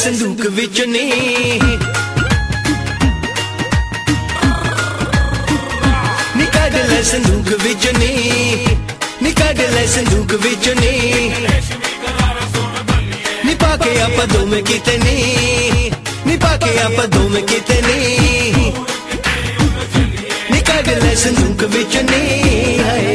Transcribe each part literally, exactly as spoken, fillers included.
संदूक विच नी नी कढ लै संदूक विच नी नी कढ लै संदूक विच नी नी पाके आपां दोवें किते नी नी पाके आपां दोवें किते नी नी कढ लै संदूक विच नी हाय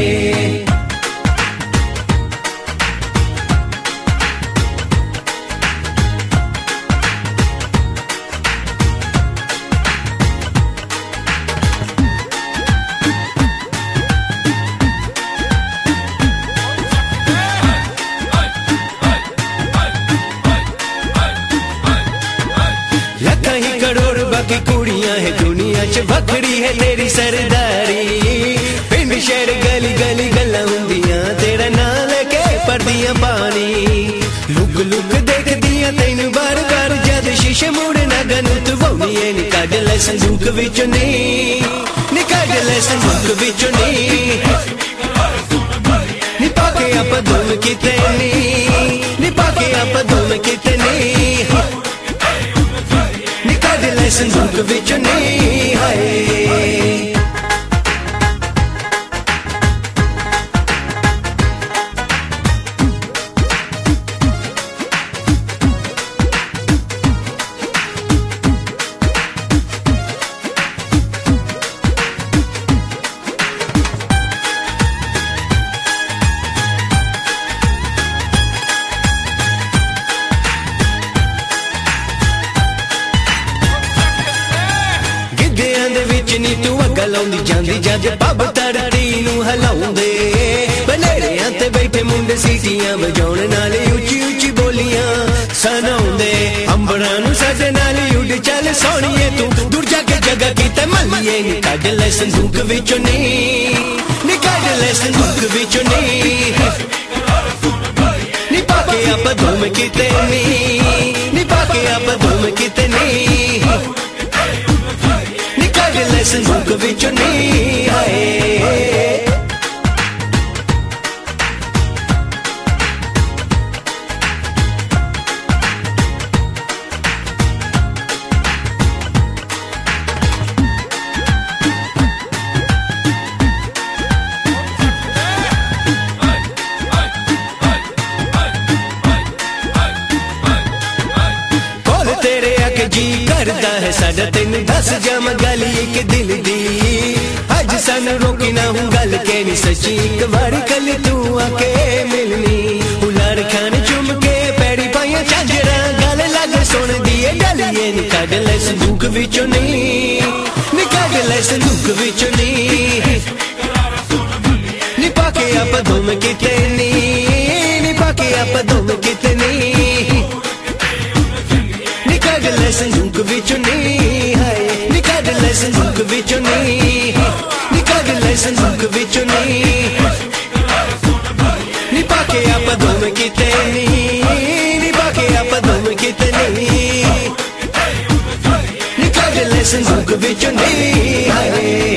ही करोड़ बाकी कुड़ियां है दुनिया च वखड़ी है तेरी सरदारी पिंड शहर गली गली गल्लां हुंदियां तेरा नां लेके पढ़दियां पानी लुक लुक देखदियां तैनू बार बार जद शीशे मुड़ना गनु तू वौनी नी कढ लै संदूक विच नी नी कढ लै संदूक विच नी नी पाके आपां दोवें किते नी नी पाके आपां दोवें किते नी संदूक विच नी हाय नी तू अग्गा लाउंदी जांदी जद पब धरती नू हिलाउंदे बनेरियां ते बैठे मुंडे सीटियां वजाउण नाल उची उची बोलियां सुणाउंदे अंबरां नू साडे नाल उड़ चल सोहणीए तू दूर जाके जगह कीते मल्लीए नी कढ लै संदूक विचों नी नी कढ लै संदूक विचों नी नी पाके आपां दोवें किते नी नी पाके आपां दोवें किते नी संदूक विच नी हाय तेरे आके जी करदा है साडा तेनू दस जावां गल इक दिल दी अज सानू रोकी ना हूं गल कहनी सच्ची एक बारी कल तू आके मिलनी हुलार खान चुम के पैरी पाइयां झांजरां गल लग सुन दिए डलिए नी कढ लै संदूक विचों नी नी कढ लै संदूक विचों नी नी पाके आपां दोवें किते नी नी पाके आपां दोवें किते नी संदूक विचों नी हाय नी कढ लै संदूक विचों नी नी कढ लै संदूक विचों नी नी पाके आपां दोवें किते नी नी पाके आपां दोवें किते नी नी कढ लै संदूक विचों नी हाय